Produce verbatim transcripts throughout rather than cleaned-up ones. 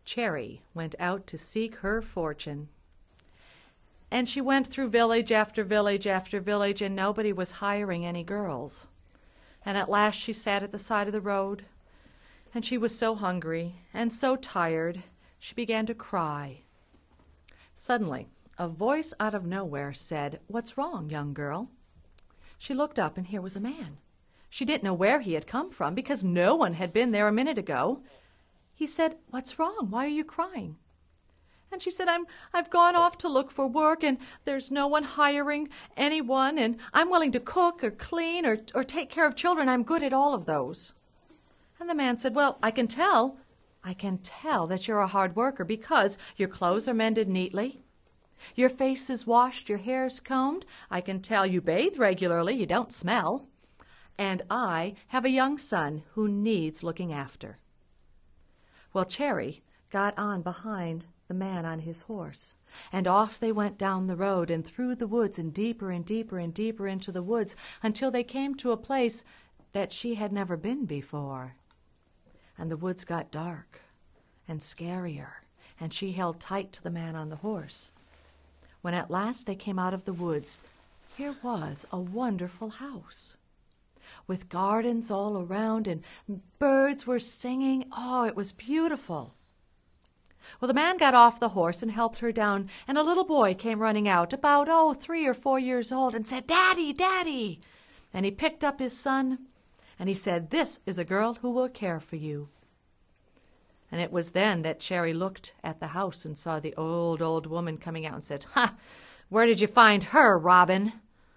Cherry went out to seek her fortune. And she went through village after village after village, and nobody was hiring any girls. And at last she sat at the side of the road, and she was so hungry and so tired, she began to cry. Suddenly, a voice out of nowhere said, "What's wrong, young girl?" She looked up, and here was a man. She didn't know where he had come from, because no one had been there a minute ago. He said, "What's wrong? Why are you crying?" And she said, I'm, I've gone off to look for work, and there's no one hiring anyone, and I'm willing to cook or clean or, or take care of children. I'm good at all of those. And the man said, "Well, I can tell. I can tell that you're a hard worker because your clothes are mended neatly. Your face is washed, your hair's combed. I can tell you bathe regularly, you don't smell. And I have a young son who needs looking after." Well, Cherry got on behind the man on his horse, and off they went down the road and through the woods and deeper and deeper and deeper into the woods until they came to a place that she had never been before. And the woods got dark and scarier, and she held tight to the man on the horse. When at last they came out of the woods, here was a wonderful house, with gardens all around, and birds were singing. Oh, it was beautiful. Well, the man got off the horse and helped her down, and a little boy came running out, about, oh, three or four years old, and said, "Daddy, Daddy!" And he picked up his son, and he said, "This is a girl who will care for you." And it was then that Cherry looked at the house and saw the old, old woman coming out and said, "Ha! Where did you find her, Robin?"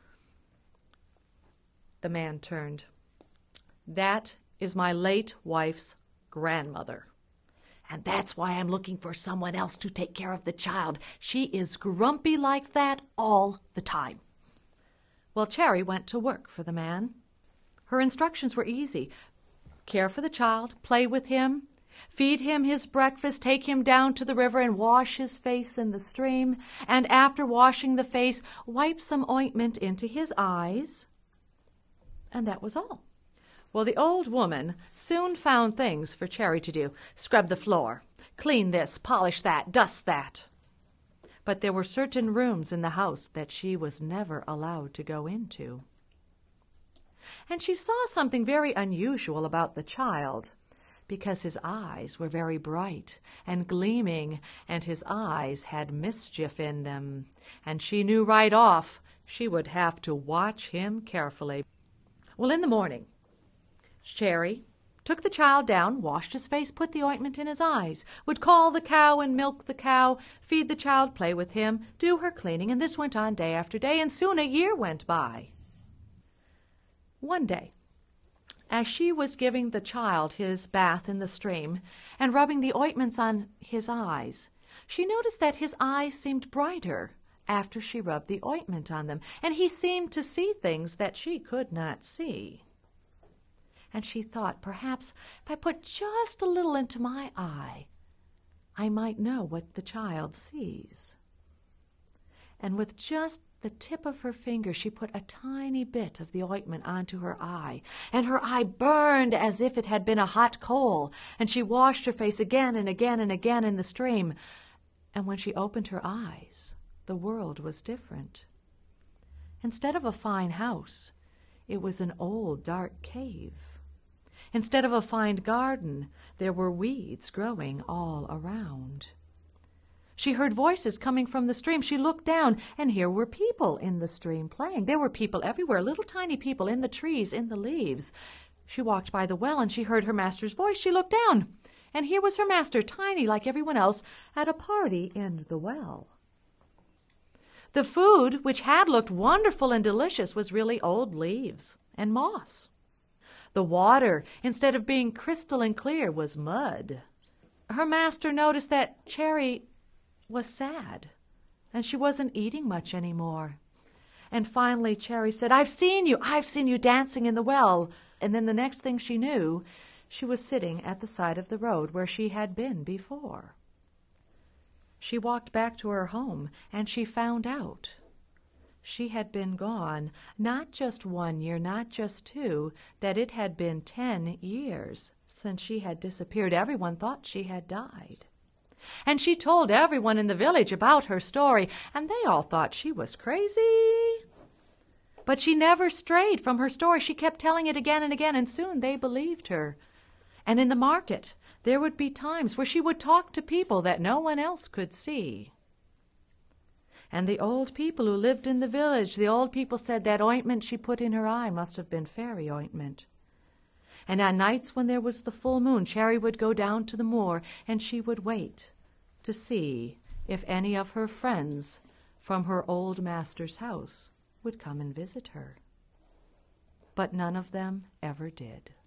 The man turned. "That is my late wife's grandmother. And that's why I'm looking for someone else to take care of the child. She is grumpy like that all the time." Well, Cherry went to work for the man. Her instructions were easy. Care for the child, play with him, feed him his breakfast, take him down to the river and wash his face in the stream, and after washing the face, wipe some ointment into his eyes. And that was all. Well, the old woman soon found things for Cherry to do. Scrub the floor, clean this, polish that, dust that. But there were certain rooms in the house that she was never allowed to go into. And she saw something very unusual about the child, because his eyes were very bright and gleaming, and his eyes had mischief in them, and she knew right off she would have to watch him carefully. Well, in the morning, Cherry took the child down, washed his face, put the ointment in his eyes, would call the cow and milk the cow, feed the child, play with him, do her cleaning, and this went on day after day, and soon a year went by. One day, as she was giving the child his bath in the stream and rubbing the ointments on his eyes, she noticed that his eyes seemed brighter after she rubbed the ointment on them, and he seemed to see things that she could not see. And she thought, perhaps if I put just a little into my eye, I might know what the child sees. And with just the tip of her finger, she put a tiny bit of the ointment onto her eye, and her eye burned as if it had been a hot coal, and she washed her face again and again and again in the stream. And when she opened her eyes, the world was different. Instead of a fine house, it was an old dark cave. Instead of a fine garden, there were weeds growing all around. She heard voices coming from the stream. She looked down, and here were people in the stream playing. There were people everywhere, little tiny people in the trees, in the leaves. She walked by the well, and she heard her master's voice. She looked down, and here was her master, tiny like everyone else, at a party in the well. The food, which had looked wonderful and delicious, was really old leaves and moss. The water, instead of being crystalline clear, was mud. Her master noticed that Cherry was sad, and she wasn't eating much anymore. And finally Cherry said, "I've seen you, I've seen you dancing in the well." And then the next thing she knew, she was sitting at the side of the road where she had been before. She walked back to her home, and she found out. She had been gone, not just one year, not just two, that it had been ten years since she had disappeared. Everyone thought she had died. And she told everyone in the village about her story, and they all thought she was crazy. But she never strayed from her story. She kept telling it again and again, and soon they believed her. And in the market, there would be times where she would talk to people that no one else could see. And the old people who lived in the village, the old people said that ointment she put in her eye must have been fairy ointment. And on nights when there was the full moon, Cherry would go down to the moor, and she would wait to see if any of her friends from her old master's house would come and visit her. But none of them ever did.